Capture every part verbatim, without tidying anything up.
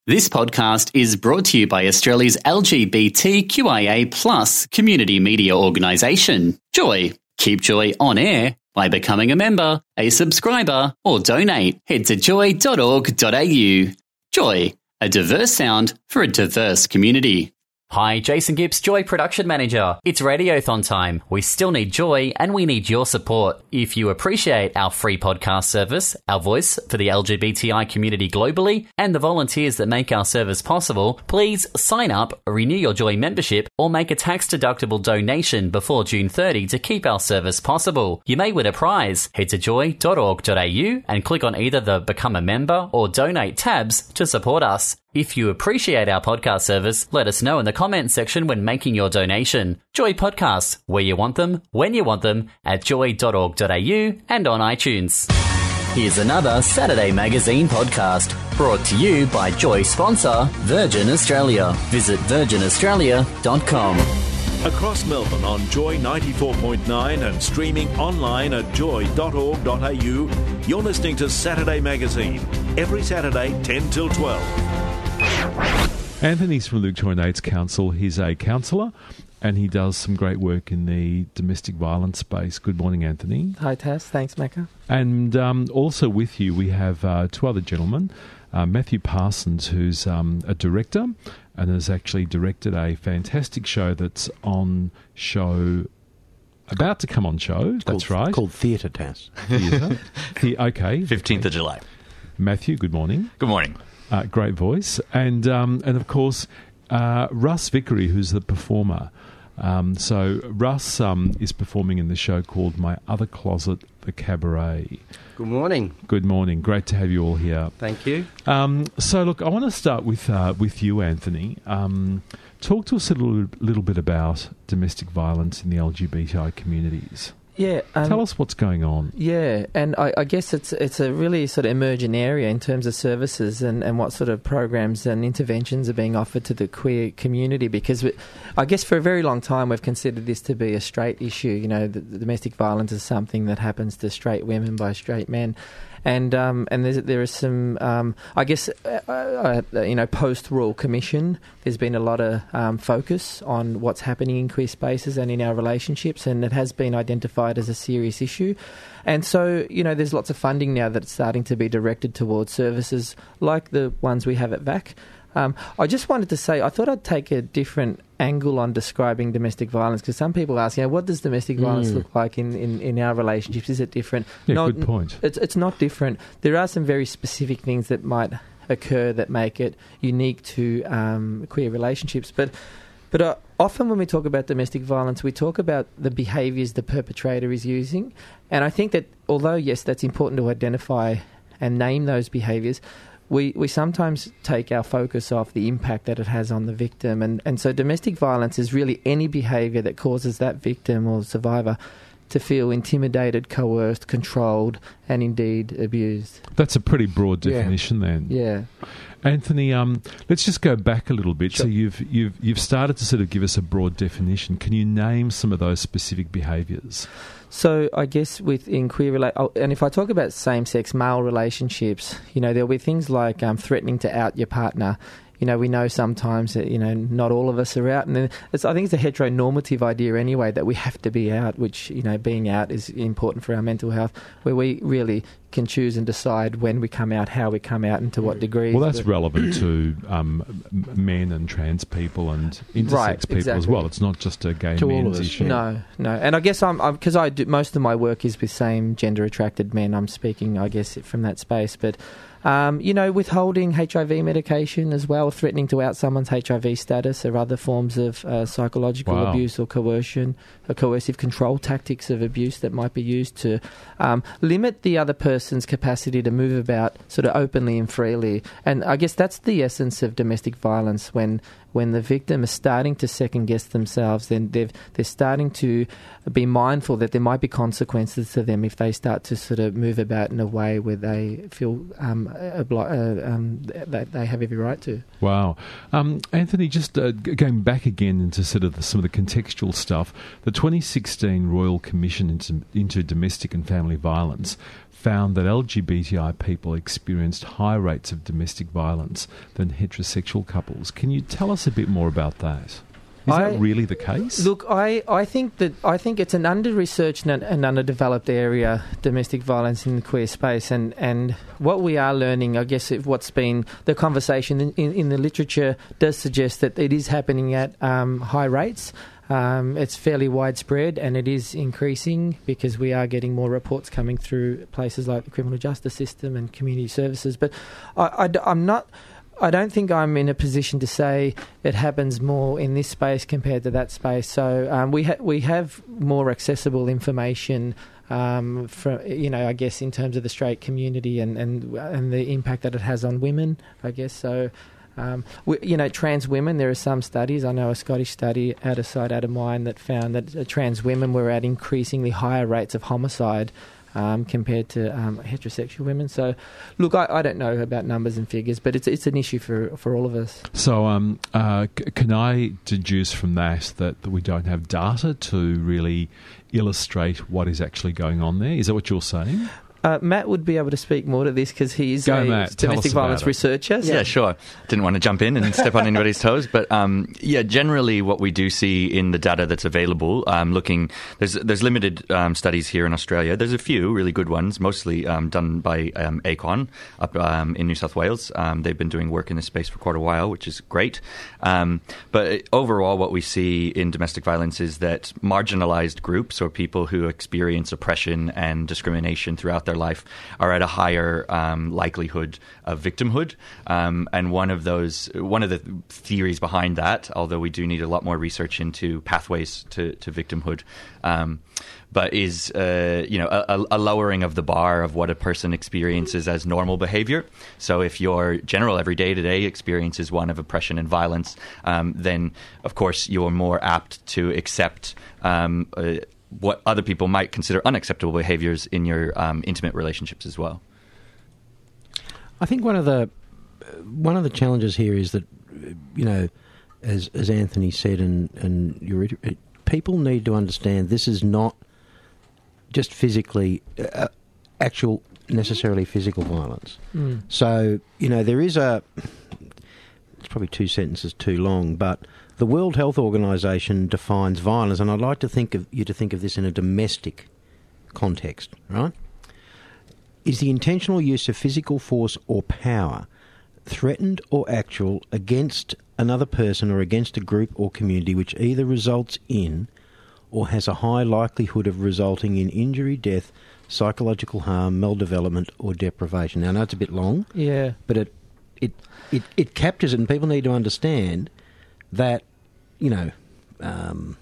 This podcast is brought to you by Australia's L G B T Q I A plus community media organisation, Joy. Keep Joy on air by becoming a member, a subscriber, or donate. Head to joy dot org dot a u. Joy, a diverse sound for a diverse community. Hi, Jason Gibbs, Joy Production Manager. It's Radiothon time. We still need Joy and we need your support. If you appreciate our free podcast service, our voice for the L G B T I community globally, and the volunteers that make our service possible, please sign up, renew your Joy membership, or make a tax-deductible donation before June thirtieth to keep our service possible. You may win a prize. Head to joy dot org dot a u and click on either the Become a Member or Donate tabs to support us. If you appreciate our podcast service, let us know in the comments section when making your donation. Joy Podcasts, where you want them, when you want them, at joy dot org dot a u and on iTunes. Here's another Saturday Magazine podcast, brought to you by Joy sponsor Virgin Australia. Visit virgin australia dot com. Across Melbourne on Joy ninety-four point nine and streaming online at joy dot org dot a u, you're listening to Saturday Magazine, every Saturday ten till twelve. Anthony's from Luke Joy Nates Council. He's a counsellor and he does some great work in the domestic violence space. Good morning, Anthony. Hi, Taz. Thanks, Mecca. And um, also with you, we have uh, two other gentlemen. Uh, Matthew Parsons, who's um, a director and has actually directed a fantastic show that's on show, about to come on show. That's called, right. Called Theatre, Taz. Theatre. the, okay. fifteenth of July. Matthew, good morning. Good morning. Uh, great voice. And, um, and of course, uh, Russ Vickery, who's the performer. Um, so Russ um, is performing in the show called My Other Closet, The Cabaret. Good morning. Good morning. Great to have you all here. Thank you. Um, so, look, I want to start with uh, with you, Anthony. Um, talk to us a little, little bit about domestic violence in the L G B T I communities. Yeah, um, tell us what's going on. Yeah, and I, I guess it's it's a really sort of emerging area in terms of services and, and what sort of programs and interventions are being offered to the queer community. Because we, I guess for a very long time we've considered this to be a straight issue. You know, the, the domestic violence is something that happens to straight women by straight men. And um, and there's, there is some, um, I guess, uh, uh, you know, post-Royal Commission, there's been a lot of um, focus on what's happening in queer spaces and in our relationships, and it has been identified as a serious issue. And so, you know, there's lots of funding now that's starting to be directed towards services like the ones we have at V A C. Um, I just wanted to say, I thought I'd take a different angle on describing domestic violence, because some people ask, you know, what does domestic violence mm. look like in, in, in our relationships? Is it different? Yeah, no, good point. It's, it's not different. There are some very specific things that might occur that make it unique to um, queer relationships. But but uh, often when we talk about domestic violence, we talk about the behaviours the perpetrator is using. And I think that although, yes, that's important to identify and name those behaviours, We we sometimes take our focus off the impact that it has on the victim. And, and so domestic violence is really any behaviour that causes that victim or survivor to feel intimidated, coerced, controlled, and indeed abused. That's a pretty broad definition yeah. then. Yeah. Anthony, um, let's just go back a little bit. Sure. So you've you've you've started to sort of give us a broad definition. Can you name some of those specific behaviours? So I guess within queer rela- oh, and if I talk about same-sex male relationships, you know, there'll be things like um, threatening to out your partner. You know, we know sometimes that, you know, not all of us are out. And then it's, I think it's a heteronormative idea anyway that we have to be out, which, you know, being out is important for our mental health, where we really can choose and decide when we come out, how we come out, and to what degree. Well, that's relevant to um, men and trans people and intersex right, people exactly. as well. It's not just a gay To all men's of us, issue. No, no. And I guess I'm, because I do, most of my work is with same gender attracted men. I'm speaking, I guess, from that space. But, um, you know, withholding H I V medication as well, threatening to out someone's H I V status or other forms of uh, psychological Wow. abuse or coercion, or coercive control tactics of abuse that might be used to um, limit the other person's capacity to move about sort of openly and freely. And I guess that's the essence of domestic violence, when when the victim is starting to second guess themselves, then they've, they're starting to be mindful that there might be consequences to them if they start to sort of move about in a way where they feel um, obli- uh, um, that they have every right to. Wow. Um, Anthony, just uh, going back again into sort of the, some of the contextual stuff, the twenty sixteen Royal Commission into, into Domestic and Family Violence found that L G B T I people experienced higher rates of domestic violence than heterosexual couples. Can you tell us a bit more about that? Is I, that really the case? Look, I, I think that I think it's an under-researched and an underdeveloped area, domestic violence in the queer space, and, and what we are learning, I guess, what's been the conversation in, in, in the literature does suggest that it is happening at um, high rates. Um, it's fairly widespread and it is increasing because we are getting more reports coming through places like the criminal justice system and community services. But I, I, I'm not... I don't think I'm in a position to say it happens more in this space compared to that space. So um, we ha- we have more accessible information, um, from, you know, I guess in terms of the straight community and, and and the impact that it has on women, I guess. So, um, we, you know, trans women, there are some studies. I know a Scottish study out of sight, out of mind that found that uh, trans women were at increasingly higher rates of homicide Um, compared to um, heterosexual women. So, look, I, I don't know about numbers and figures, but it's it's an issue for, for all of us. So, um, uh, c- can I deduce from that, that that we don't have data to really illustrate what is actually going on there? Is that what you're saying? Uh, Matt would be able to speak more to this because he's Go, a Matt, domestic violence researcher. Yeah. yeah, sure. Didn't want to jump in and step on anybody's toes, but um, yeah, generally what we do see in the data that's available, um, looking there's there's limited um, studies here in Australia. There's a few really good ones, mostly um, done by um, A C O N up um, in New South Wales. Um, they've been doing work in this space for quite a while, which is great. Um, but overall, what we see in domestic violence is that marginalized groups or people who experience oppression and discrimination throughout their life are at a higher um, likelihood of victimhood. Um, and one of those, one of the theories behind that, although we do need a lot more research into pathways to, to victimhood, um, but is uh, you know a, a lowering of the bar of what a person experiences as normal behavior. So if your general everyday today experience is one of oppression and violence, um, then of course you're more apt to accept um, uh, what other people might consider unacceptable behaviors in your um, intimate relationships as well. I think one of the one of the challenges here is that, you know, as as Anthony said, and and you're, people need to understand this is not just physically uh, actual necessarily physical violence. Mm. So you know there is a. It's probably two sentences too long, but the World Health Organization defines violence, and I'd like to think of you to think of this in a domestic context, right? Is the intentional use of physical force or power, threatened or actual, against another person or against a group or community which either results in or has a high likelihood of resulting in injury, death, psychological harm, maldevelopment or deprivation. Now, I know it's a bit long, yeah, but it it, it, it captures it, and people need to understand that, you know, um,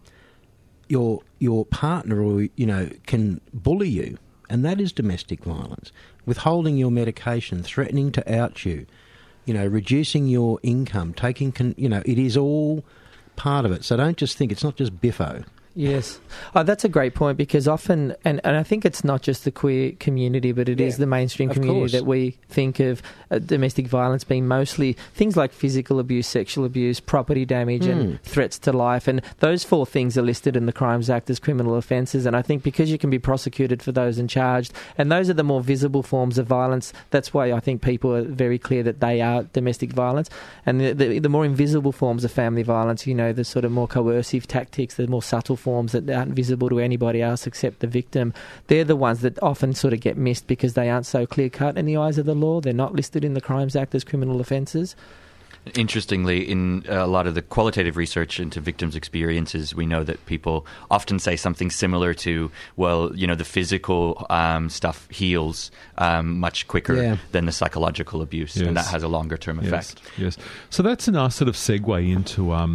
your your partner or, you know, can bully you, and that is domestic violence. Withholding your medication, threatening to out you, you know, reducing your income, taking, con- you know, it is all part of it. So don't just think it's not just biffo. Yes. Oh, that's a great point, because often, and, and I think it's not just the queer community, but it yeah, is the mainstream community course. that we think of uh, domestic violence being mostly things like physical abuse, sexual abuse, property damage mm. and threats to life. And those four things are listed in the Crimes Act as criminal offences. And I think because you can be prosecuted for those and charged, and those are the more visible forms of violence, that's why I think people are very clear that they are domestic violence. And the, the, the more invisible forms of family violence, you know, the sort of more coercive tactics, the more subtle forms that aren't visible to anybody else except the victim, they're the ones that often sort of get missed because they aren't so clear-cut in the eyes of the law. They're not listed in the Crimes Act as criminal offences. Interestingly, in a lot of the qualitative research into victims' experiences, we know that people often say something similar to, well, you know, the physical um, stuff heals um, much quicker yeah. than the psychological abuse, yes. and that has a longer-term effect. Yes, yes. So that's a nice sort of segue into um,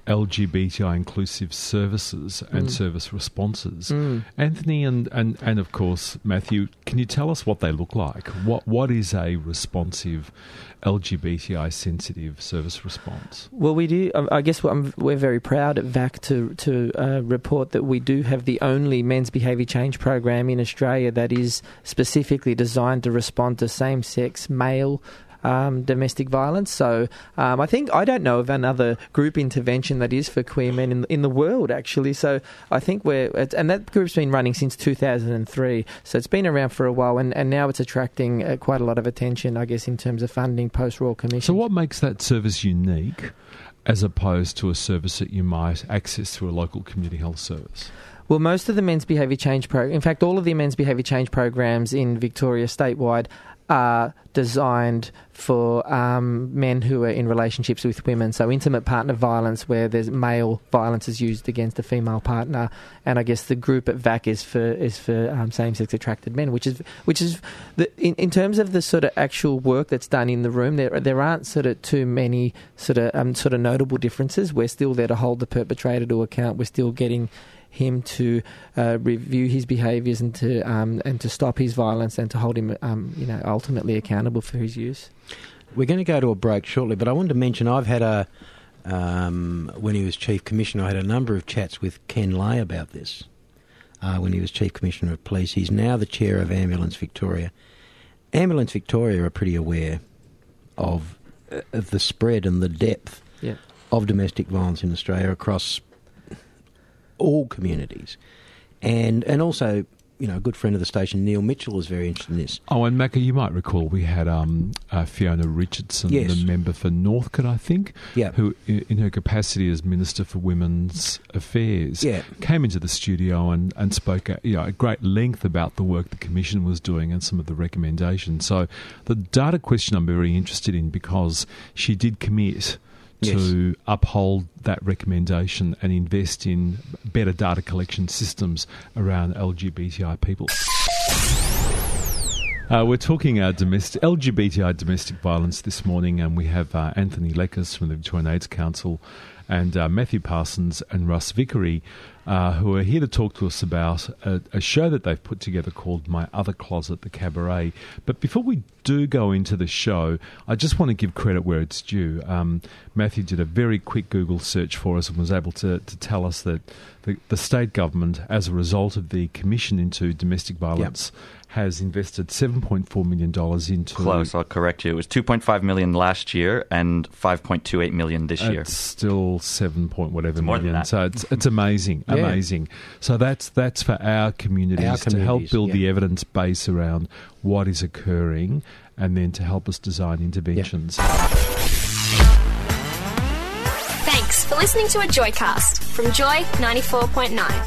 L G B T I inclusive services and mm. service responses. Mm. Anthony and, and, and of course Matthew, can you tell us what they look like? What What is a responsive L G B T I sensitive service response? Well, we do. I guess we're very proud at V A C to to uh, report that we do have the only men's behaviour change program in Australia that is specifically designed to respond to same-sex male Um, domestic violence. So um, I think I don't know of another group intervention that is for queer men in in the world, actually. So I think we're and that group's been running since two thousand three. So it's been around for a while, and, and now it's attracting uh, quite a lot of attention, I guess, in terms of funding post Royal Commission. So what makes that service unique, as opposed to a service that you might access through a local community health service? Well, most of the men's behaviour change pro, in fact, all of the men's behaviour change programs in Victoria statewide are designed for um, men who are in relationships with women. So intimate partner violence, where there's male violence is used against a female partner, and I guess the group at V A C is for is for um, same-sex attracted men, which is which is the, in in terms of the sort of actual work that's done in the room. There there aren't sort of too many sort of um, sort of notable differences. We're still there to hold the perpetrator to account. We're still getting him to uh, review his behaviours and to um, and to stop his violence and to hold him, um, you know, ultimately accountable for his use. We're going to go to a break shortly, but I wanted to mention I've had a um, when he was Chief Commissioner, I had a number of chats with Ken Lay about this. Uh, when he was Chief Commissioner of Police, he's now the chair of Ambulance Victoria. Ambulance Victoria are pretty aware of uh, of the spread and the depth yeah. of domestic violence in Australia across all communities, and and also, you know, a good friend of the station, Neil Mitchell, is very interested in this. Oh, and Macca, you might recall we had um, uh, Fiona Richardson, yes. the member for Northcote, I think, yeah. who, in her capacity as Minister for Women's Affairs, yeah. came into the studio and, and spoke at, you know, at great length about the work the Commission was doing and some of the recommendations. So the data question I'm very interested in, because she did commit to yes. uphold that recommendation and invest in better data collection systems around L G B T I people. Uh, we're talking uh, domestic, L G B T I domestic violence this morning, and we have uh, Anthony Leckis from the Victorian AIDS Council and uh, Matthew Parsons and Russ Vickery, uh, who are here to talk to us about a, a show that they've put together called My Other Closet, the Cabaret. But before we do go into the show, I just want to give credit where it's due. Um, Matthew did a very quick Google search for us and was able to, to tell us that the, the state government, as a result of the Commission into Domestic Violence, yep. has invested seven point four million dollars into... Close, I'll correct you. It was two point five million dollars last year and five point two eight million dollars this year. It's still seven point whatever it's more million. Than that. So it's it's amazing, yeah. amazing. So that's that's for our communities, our to communities help build yeah. the evidence base around what is occurring, and then to help us design interventions. Yeah. Thanks for listening to a Joycast from Joy ninety-four point nine.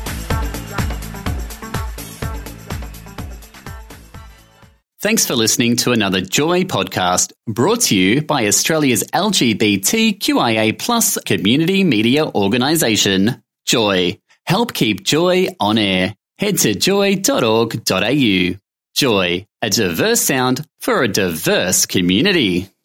Thanks for listening to another Joy podcast, brought to you by Australia's L G B T Q I A plus community media organisation, Joy. Help keep Joy on air. Head to joy dot org dot a u. Joy, a diverse sound for a diverse community.